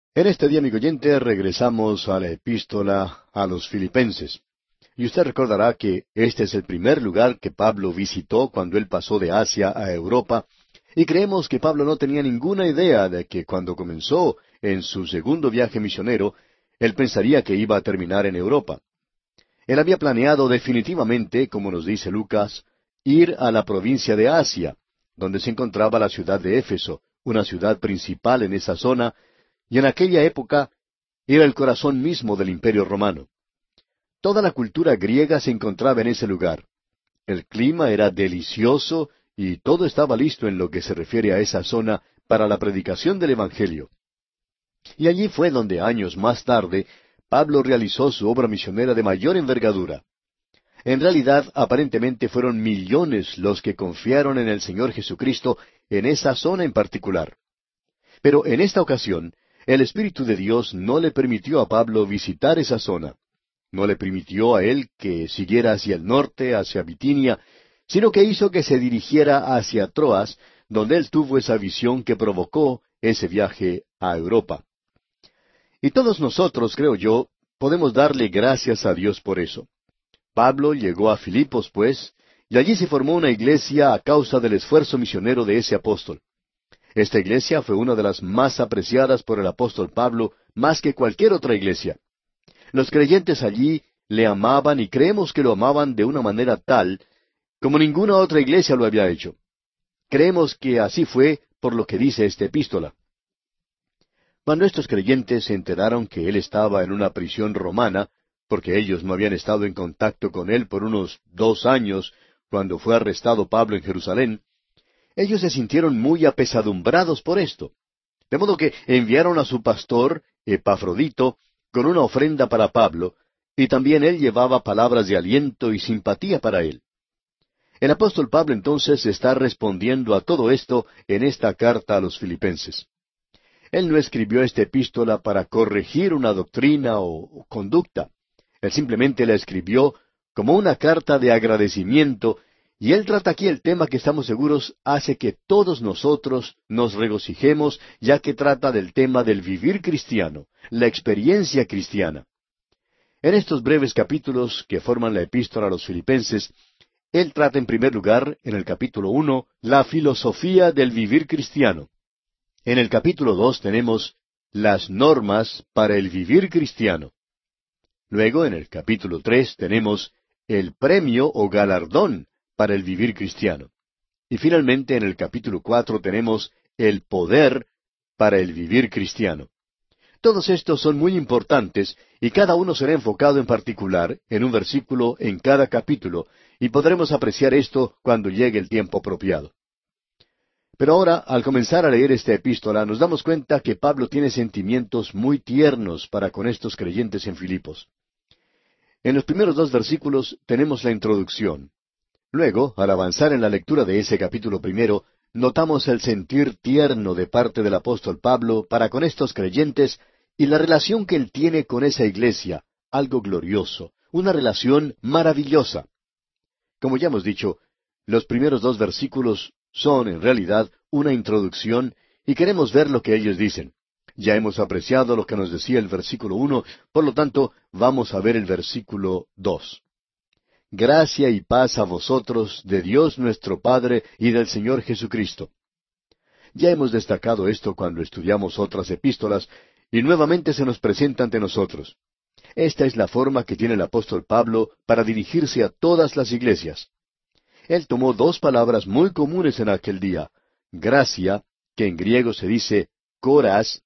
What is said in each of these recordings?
En este día, amigo oyente, regresamos a la epístola a los Filipenses. Y usted recordará que este es el primer lugar que Pablo visitó cuando él pasó de Asia a Europa, y creemos que Pablo no tenía ninguna idea de que cuando comenzó en su segundo viaje misionero, él pensaría que iba a terminar en Europa. Él había planeado definitivamente, como nos dice Lucas, ir a la provincia de Asia, donde se encontraba la ciudad de Éfeso, una ciudad principal en esa zona, y en aquella época era el corazón mismo del Imperio romano. Toda la cultura griega se encontraba en ese lugar. El clima era delicioso y todo estaba listo en lo que se refiere a esa zona para la predicación del Evangelio. Y allí fue donde años más tarde Pablo realizó su obra misionera de mayor envergadura. En realidad, aparentemente fueron millones los que confiaron en el Señor Jesucristo en esa zona en particular. Pero en esta ocasión, el Espíritu de Dios no le permitió a Pablo visitar esa zona. No le permitió a él que siguiera hacia el norte, hacia Bitinia, sino que hizo que se dirigiera hacia Troas, donde él tuvo esa visión que provocó ese viaje a Europa. Y todos nosotros, creo yo, podemos darle gracias a Dios por eso. Pablo llegó a Filipos, pues, y allí se formó una iglesia a causa del esfuerzo misionero de ese apóstol. Esta iglesia fue una de las más apreciadas por el apóstol Pablo, más que cualquier otra iglesia. Los creyentes allí le amaban y creemos que lo amaban de una manera tal como ninguna otra iglesia lo había hecho. Creemos que así fue por lo que dice esta epístola. Cuando estos creyentes se enteraron que él estaba en una prisión romana, porque ellos no habían estado en contacto con él por unos 2 años, cuando fue arrestado Pablo en Jerusalén, ellos se sintieron muy apesadumbrados por esto. De modo que enviaron a su pastor, Epafrodito, con una ofrenda para Pablo, y también él llevaba palabras de aliento y simpatía para él. El apóstol Pablo entonces está respondiendo a todo esto en esta carta a los filipenses. Él no escribió esta epístola para corregir una doctrina o conducta. Él simplemente la escribió como una carta de agradecimiento, y él trata aquí el tema que estamos seguros hace que todos nosotros nos regocijemos, ya que trata del tema del vivir cristiano, la experiencia cristiana. En estos breves capítulos que forman la epístola a los filipenses, él trata en primer lugar, en el capítulo 1, la filosofía del vivir cristiano. En el capítulo 2 tenemos las normas para el vivir cristiano. Luego, en el capítulo 3 tenemos el premio o galardón para el vivir cristiano. Y finalmente, en el capítulo 4 tenemos el poder para el vivir cristiano. Todos estos son muy importantes y cada uno será enfocado en particular en un versículo en cada capítulo, y podremos apreciar esto cuando llegue el tiempo apropiado. Pero ahora, al comenzar a leer esta epístola, nos damos cuenta que Pablo tiene sentimientos muy tiernos para con estos creyentes en Filipos. En los primeros 2 versículos tenemos la introducción. Luego, al avanzar en la lectura de ese capítulo primero, notamos el sentir tierno de parte del apóstol Pablo para con estos creyentes y la relación que él tiene con esa iglesia, algo glorioso, una relación maravillosa. Como ya hemos dicho, los primeros 2 versículos son en realidad una introducción y queremos ver lo que ellos dicen. Ya hemos apreciado lo que nos decía el versículo 1, por lo tanto vamos a ver el versículo 2. Gracia y paz a vosotros de Dios nuestro Padre y del Señor Jesucristo. Ya hemos destacado esto cuando estudiamos otras epístolas y nuevamente se nos presenta ante nosotros. Esta es la forma que tiene el apóstol Pablo para dirigirse a todas las iglesias. Él tomó 2 palabras muy comunes en aquel día, gracia, que en griego se dice coras,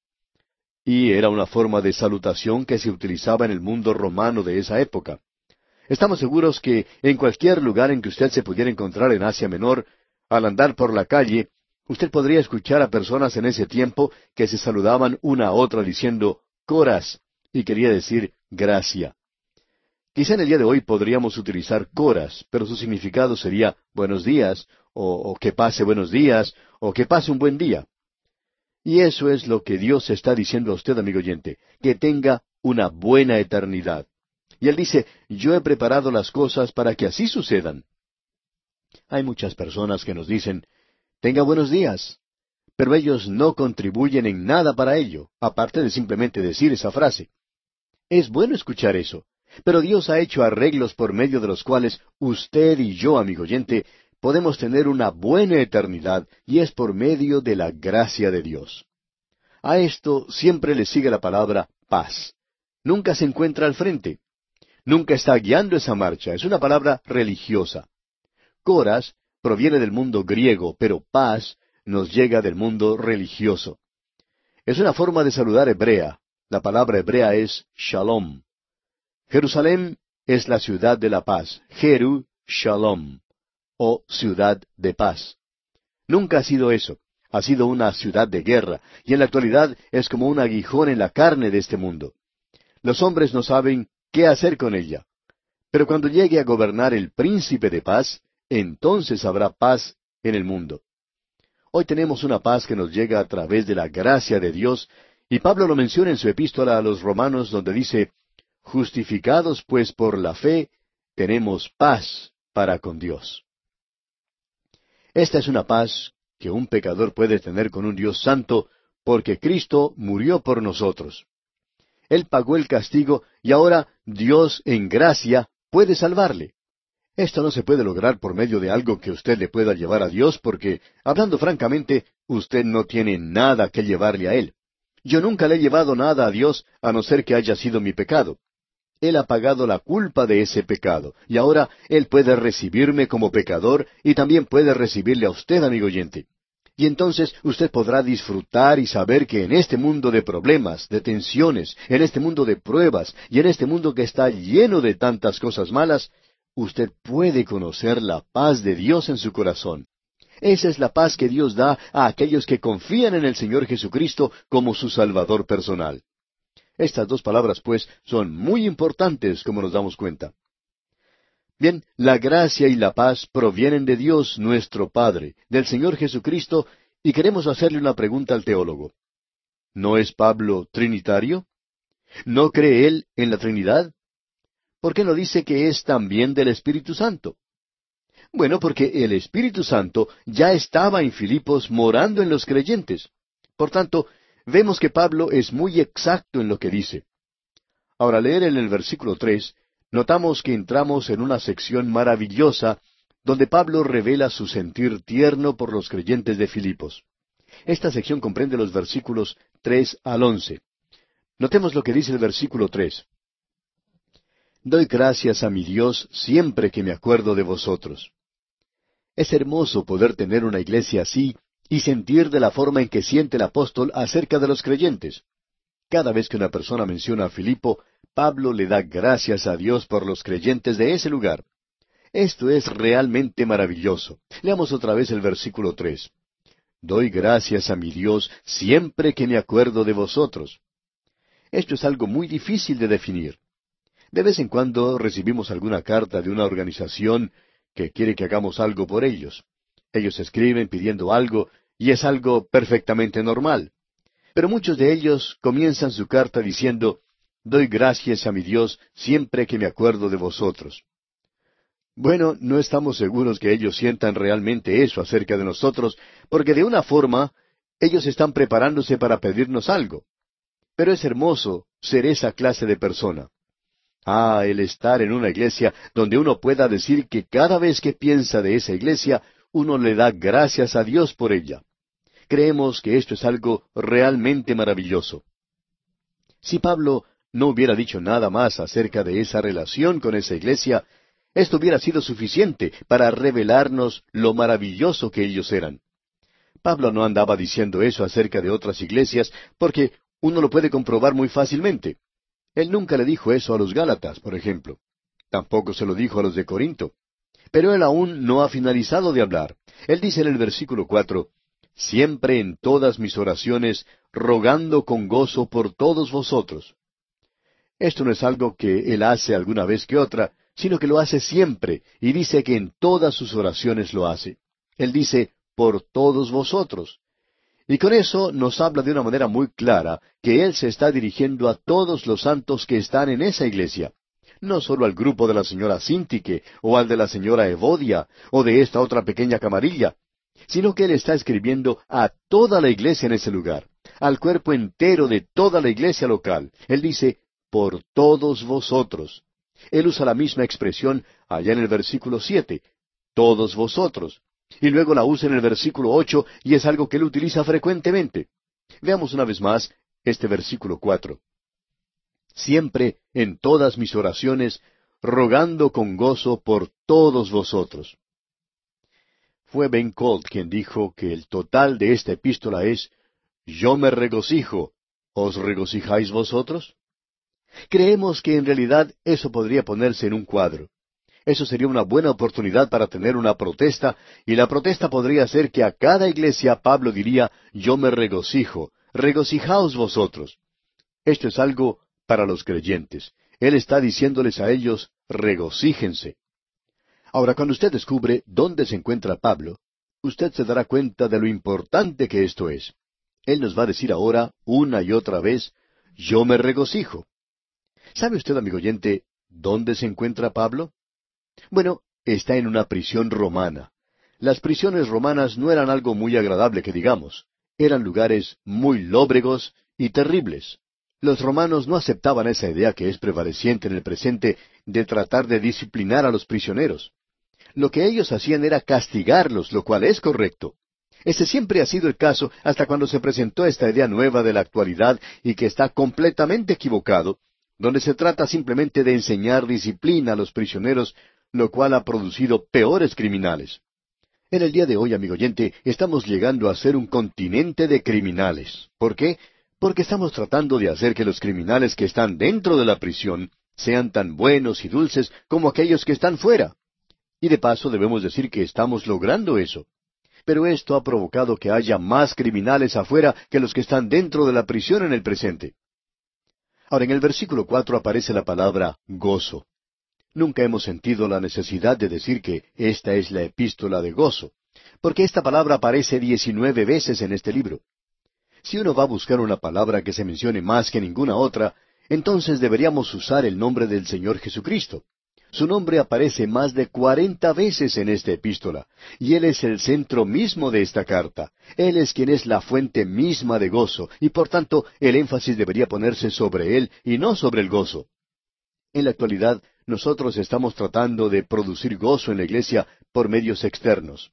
y era una forma de salutación que se utilizaba en el mundo romano de esa época. Estamos seguros que en cualquier lugar en que usted se pudiera encontrar en Asia Menor, al andar por la calle, usted podría escuchar a personas en ese tiempo que se saludaban una a otra diciendo coras, y quería decir gracia. Quizá en el día de hoy podríamos utilizar coras, pero su significado sería buenos días, o que pase buenos días, o que pase un buen día. Y eso es lo que Dios está diciendo a usted, amigo oyente, que tenga una buena eternidad. Y Él dice, yo he preparado las cosas para que así sucedan. Hay muchas personas que nos dicen, tenga buenos días. pero ellos no contribuyen en nada para ello, aparte de simplemente decir esa frase. Es bueno escuchar eso, pero Dios ha hecho arreglos por medio de los cuales usted y yo, amigo oyente, podemos tener una buena eternidad, y es por medio de la gracia de Dios. A esto siempre le sigue la palabra paz. Nunca se encuentra al frente. Nunca está guiando esa marcha. Es una palabra religiosa. Coras proviene del mundo griego, pero paz nos llega del mundo religioso. Es una forma de saludar hebrea. La palabra hebrea es shalom. Jerusalén es la ciudad de la paz. Jeru Shalom, o ciudad de paz. Nunca ha sido eso. Ha sido una ciudad de guerra, y en la actualidad es como un aguijón en la carne de este mundo. Los hombres no saben qué hacer con ella. Pero cuando llegue a gobernar el príncipe de paz, entonces habrá paz en el mundo. Hoy tenemos una paz que nos llega a través de la gracia de Dios, y Pablo lo menciona en su epístola a los Romanos, donde dice, justificados pues por la fe, tenemos paz para con Dios. Esta es una paz que un pecador puede tener con un Dios santo, porque Cristo murió por nosotros. Él pagó el castigo y ahora Dios en gracia puede salvarle. Esto no se puede lograr por medio de algo que usted le pueda llevar a Dios porque, hablando francamente, usted no tiene nada que llevarle a Él. Yo nunca le he llevado nada a Dios a no ser que haya sido mi pecado. Él ha pagado la culpa de ese pecado, y ahora Él puede recibirme como pecador y también puede recibirle a usted, amigo oyente. Y entonces usted podrá disfrutar y saber que en este mundo de problemas, de tensiones, en este mundo de pruebas y en este mundo que está lleno de tantas cosas malas, usted puede conocer la paz de Dios en su corazón. Esa es la paz que Dios da a aquellos que confían en el Señor Jesucristo como su Salvador personal. Estas dos palabras, pues, son muy importantes, como nos damos cuenta. Bien, la gracia y la paz provienen de Dios nuestro Padre, del Señor Jesucristo, y queremos hacerle una pregunta al teólogo. ¿No es Pablo trinitario? ¿No cree él en la Trinidad? ¿Por qué no dice que es también del Espíritu Santo? Bueno, porque el Espíritu Santo ya estaba en Filipos morando en los creyentes. Por tanto, vemos que Pablo es muy exacto en lo que dice. Ahora, leer en el versículo 3, notamos que entramos en una sección maravillosa donde Pablo revela su sentir tierno por los creyentes de Filipos. Esta sección comprende los versículos 3 al 11. Notemos lo que dice el versículo 3. Doy gracias a mi Dios siempre que me acuerdo de vosotros. Es hermoso poder tener una iglesia así y sentir de la forma en que siente el apóstol acerca de los creyentes. Cada vez que una persona menciona a Filipo, Pablo le da gracias a Dios por los creyentes de ese lugar. Esto es realmente maravilloso. Leamos otra vez el versículo 3. Doy gracias a mi Dios siempre que me acuerdo de vosotros. Esto es algo muy difícil de definir. De vez en cuando recibimos alguna carta de una organización que quiere que hagamos algo por ellos. Ellos escriben pidiendo algo, y es algo perfectamente normal. Pero muchos de ellos comienzan su carta diciendo, doy gracias a mi Dios siempre que me acuerdo de vosotros. Bueno, no estamos seguros que ellos sientan realmente eso acerca de nosotros, porque de una forma ellos están preparándose para pedirnos algo. Pero es hermoso ser esa clase de persona. El estar en una iglesia donde uno pueda decir que cada vez que piensa de esa iglesia, uno le da gracias a Dios por ella. Creemos que esto es algo realmente maravilloso. Si Pablo no hubiera dicho nada más acerca de esa relación con esa iglesia, esto hubiera sido suficiente para revelarnos lo maravilloso que ellos eran. Pablo no andaba diciendo eso acerca de otras iglesias porque uno lo puede comprobar muy fácilmente. Él nunca le dijo eso a los Gálatas, por ejemplo. Tampoco se lo dijo a los de Corinto. Pero él aún no ha finalizado de hablar. Él dice en el versículo 4, siempre en todas mis oraciones, rogando con gozo por todos vosotros. Esto no es algo que él hace alguna vez que otra, sino que lo hace siempre, y dice que en todas sus oraciones lo hace. Él dice, por todos vosotros. Y con eso nos habla de una manera muy clara que Él se está dirigiendo a todos los santos que están en esa iglesia. No solo al grupo de la señora Sintique, o al de la señora Evodia, o de esta otra pequeña camarilla. sino que él está escribiendo a toda la iglesia en ese lugar, al cuerpo entero de toda la iglesia local. Él dice, por todos vosotros. Él usa la misma expresión allá en el versículo 7, todos vosotros. Y luego la usa en el versículo 8, y es algo que él utiliza frecuentemente. Veamos una vez más este versículo 4. Siempre en todas mis oraciones, rogando con gozo por todos vosotros. Fue Ben Colt quien dijo que el total de esta epístola es, yo me regocijo, ¿os regocijáis vosotros? Creemos que en realidad eso podría ponerse en un cuadro. Eso sería una buena oportunidad para tener una protesta, y la protesta podría ser que a cada iglesia Pablo diría, yo me regocijo, regocijaos vosotros. Esto es algo para los creyentes. Él está diciéndoles a ellos, regocíjense. Ahora, cuando usted descubre dónde se encuentra Pablo, usted se dará cuenta de lo importante que esto es. Él nos va a decir ahora, una y otra vez, yo me regocijo. ¿Sabe usted, amigo oyente, dónde se encuentra Pablo? Bueno, está en una prisión romana. Las prisiones romanas no eran algo muy agradable que digamos. Eran lugares muy lóbregos y terribles. Los romanos no aceptaban esa idea que es prevaleciente en el presente de tratar de disciplinar a los prisioneros. Lo que ellos hacían era castigarlos, lo cual es correcto. Ese siempre ha sido el caso hasta cuando se presentó esta idea nueva de la actualidad y que está completamente equivocado, donde se trata simplemente de enseñar disciplina a los prisioneros, lo cual ha producido peores criminales. En el día de hoy, amigo oyente, estamos llegando a ser un continente de criminales. ¿Por qué? Porque estamos tratando de hacer que los criminales que están dentro de la prisión sean tan buenos y dulces como aquellos que están fuera. Y de paso debemos decir que estamos logrando eso. Pero esto ha provocado que haya más criminales afuera que los que están dentro de la prisión en el presente. Ahora, en el versículo 4 aparece la palabra gozo. Nunca hemos sentido la necesidad de decir que esta es la epístola de gozo, porque esta palabra aparece 19 veces en este libro. Si uno va a buscar una palabra que se mencione más que ninguna otra, entonces deberíamos usar el nombre del Señor Jesucristo. Su nombre aparece más de 40 veces en esta epístola, y Él es el centro mismo de esta carta. Él es quien es la fuente misma de gozo, y por tanto el énfasis debería ponerse sobre Él y no sobre el gozo. En la actualidad, nosotros estamos tratando de producir gozo en la iglesia por medios externos.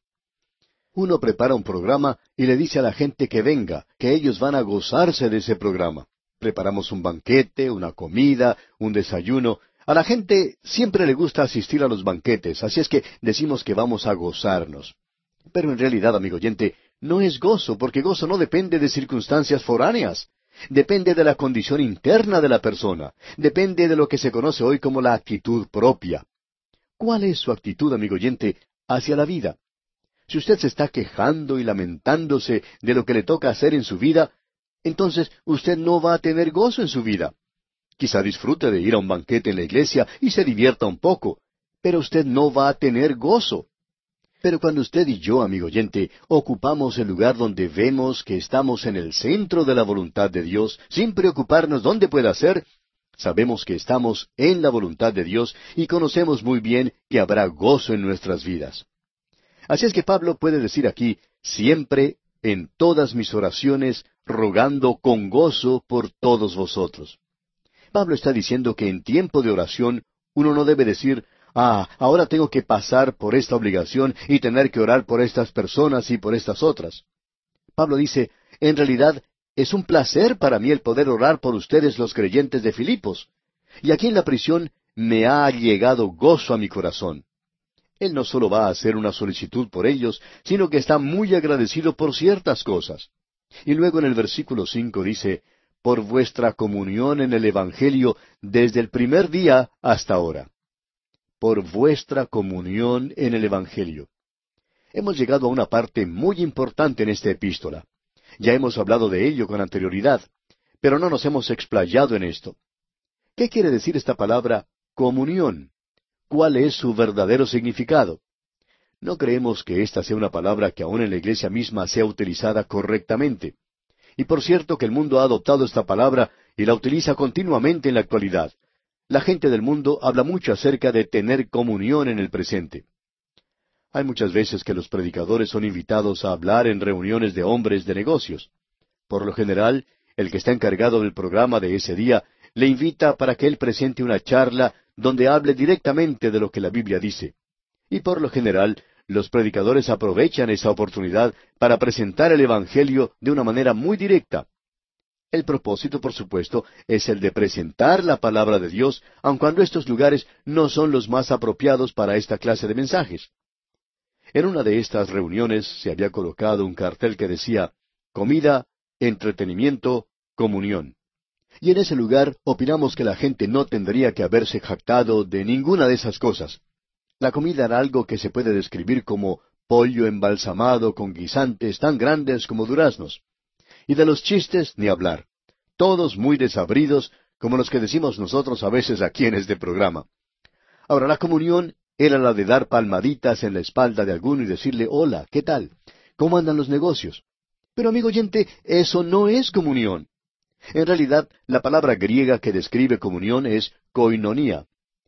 Uno prepara un programa y le dice a la gente que venga, que ellos van a gozarse de ese programa. Preparamos un banquete, una comida, un desayuno. A la gente siempre le gusta asistir a los banquetes, así es que decimos que vamos a gozarnos. Pero en realidad, amigo oyente, no es gozo, porque gozo no depende de circunstancias foráneas. Depende de la condición interna de la persona. Depende de lo que se conoce hoy como la actitud propia. ¿Cuál es su actitud, amigo oyente, hacia la vida? Si usted se está quejando y lamentándose de lo que le toca hacer en su vida, entonces usted no va a tener gozo en su vida. Quizá disfrute de ir a un banquete en la iglesia y se divierta un poco, pero usted no va a tener gozo. Pero cuando usted y yo, amigo oyente, ocupamos el lugar donde vemos que estamos en el centro de la voluntad de Dios, sin preocuparnos dónde pueda ser, sabemos que estamos en la voluntad de Dios y conocemos muy bien que habrá gozo en nuestras vidas. Así es que Pablo puede decir aquí, siempre, en todas mis oraciones, rogando con gozo por todos vosotros. Pablo está diciendo que en tiempo de oración uno no debe decir, ahora tengo que pasar por esta obligación y tener que orar por estas personas y por estas otras. Pablo dice, en realidad es un placer para mí el poder orar por ustedes los creyentes de Filipos. Y aquí en la prisión me ha llegado gozo a mi corazón. Él no solo va a hacer una solicitud por ellos, sino que está muy agradecido por ciertas cosas. Y luego en el versículo 5 dice, por vuestra comunión en el Evangelio desde el primer día hasta ahora. Por vuestra comunión en el Evangelio. Hemos llegado a una parte muy importante en esta epístola. Ya hemos hablado de ello con anterioridad, pero no nos hemos explayado en esto. ¿Qué quiere decir esta palabra comunión? ¿Cuál es su verdadero significado? No creemos que esta sea una palabra que aún en la iglesia misma sea utilizada correctamente. Y por cierto que el mundo ha adoptado esta palabra y la utiliza continuamente en la actualidad. La gente del mundo habla mucho acerca de tener comunión en el presente. Hay muchas veces que los predicadores son invitados a hablar en reuniones de hombres de negocios. Por lo general, el que está encargado del programa de ese día le invita para que él presente una charla donde hable directamente de lo que la Biblia dice. Y por lo general, los predicadores aprovechan esa oportunidad para presentar el Evangelio de una manera muy directa. El propósito, por supuesto, es el de presentar la palabra de Dios, aun cuando estos lugares no son los más apropiados para esta clase de mensajes. En una de estas reuniones se había colocado un cartel que decía comida, entretenimiento, comunión. Y en ese lugar opinamos que la gente no tendría que haberse jactado de ninguna de esas cosas. La comida era algo que se puede describir como pollo embalsamado con guisantes tan grandes como duraznos. Y de los chistes ni hablar. Todos muy desabridos, como los que decimos nosotros a veces aquí en este programa. Ahora, la comunión era la de dar palmaditas en la espalda de alguno y decirle, hola, ¿qué tal? ¿Cómo andan los negocios? Pero amigo oyente, eso no es comunión. En realidad, la palabra griega que describe comunión es koinonía.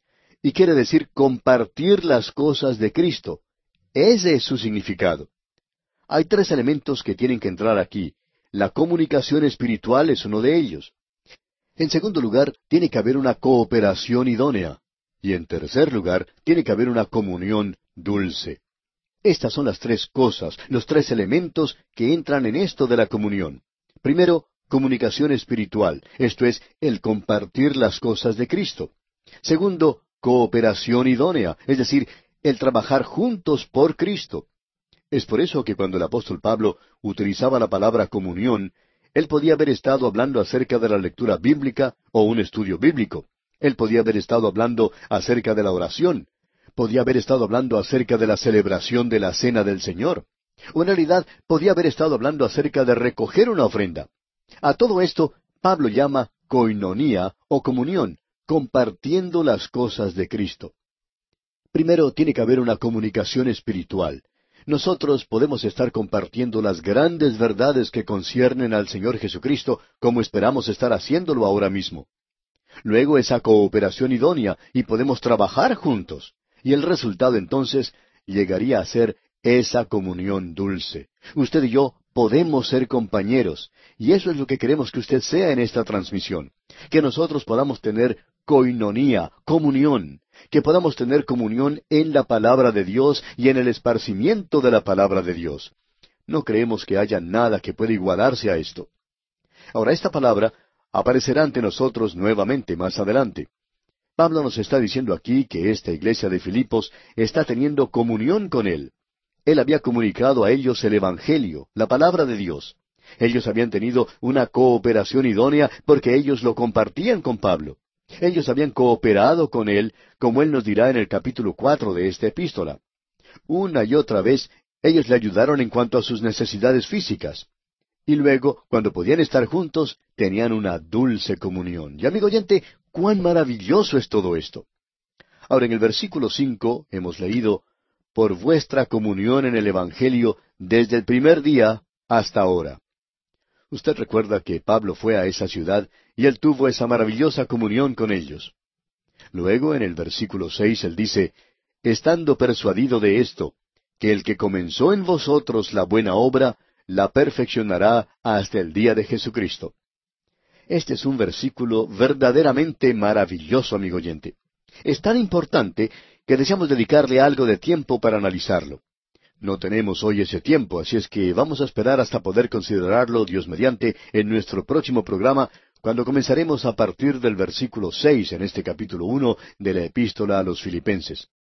Y quiere decir compartir las cosas de Cristo. Ese es su significado. Hay tres elementos que tienen que entrar aquí. La comunicación espiritual es uno de ellos. En segundo lugar, tiene que haber una cooperación idónea. Y en tercer lugar, tiene que haber una comunión dulce. Estas son las tres cosas, los tres elementos que entran en esto de la comunión. Primero, comunicación espiritual, esto es, el compartir las cosas de Cristo. Segundo, cooperación idónea, es decir, el trabajar juntos por Cristo. Es por eso que cuando el apóstol Pablo utilizaba la palabra comunión, él podía haber estado hablando acerca de la lectura bíblica o un estudio bíblico. Él podía haber estado hablando acerca de la oración. Podía haber estado hablando acerca de la celebración de la Cena del Señor. O en realidad podía haber estado hablando acerca de recoger una ofrenda. A todo esto Pablo llama koinonía o comunión, compartiendo las cosas de Cristo. Primero tiene que haber una comunicación espiritual. Nosotros podemos estar compartiendo las grandes verdades que conciernen al Señor Jesucristo como esperamos estar haciéndolo ahora mismo. Luego esa cooperación idónea y podemos trabajar juntos. Y el resultado entonces llegaría a ser esa comunión dulce. Usted y yo podemos ser compañeros. Y eso es lo que queremos que usted sea en esta transmisión. Que nosotros podamos tener koinonía, comunión. Que podamos tener comunión en la palabra de Dios y en el esparcimiento de la palabra de Dios. No creemos que haya nada que pueda igualarse a esto. Ahora, esta palabra aparecerá ante nosotros nuevamente más adelante. Pablo nos está diciendo aquí que esta iglesia de Filipos está teniendo comunión con él. Él había comunicado a ellos el Evangelio, la palabra de Dios. Ellos habían tenido una cooperación idónea porque ellos lo compartían con Pablo. Ellos habían cooperado con él, como él nos dirá en el capítulo 4 de esta epístola. Una y otra vez, ellos le ayudaron en cuanto a sus necesidades físicas. Y luego, cuando podían estar juntos, tenían una dulce comunión. Y amigo oyente, cuán maravilloso es todo esto. Ahora, en el versículo 5 hemos leído, por vuestra comunión en el Evangelio desde el primer día hasta ahora. Usted recuerda que Pablo fue a esa ciudad y él tuvo esa maravillosa comunión con ellos. Luego, en el versículo 6, él dice, estando persuadido de esto, que el que comenzó en vosotros la buena obra, la perfeccionará hasta el día de Jesucristo. Este es un versículo verdaderamente maravilloso, amigo oyente. Es tan importante que deseamos dedicarle algo de tiempo para analizarlo. No tenemos hoy ese tiempo, así es que vamos a esperar hasta poder considerarlo, Dios mediante, en nuestro próximo programa, cuando comenzaremos a partir del versículo 6 en este capítulo 1 de la Epístola a los Filipenses.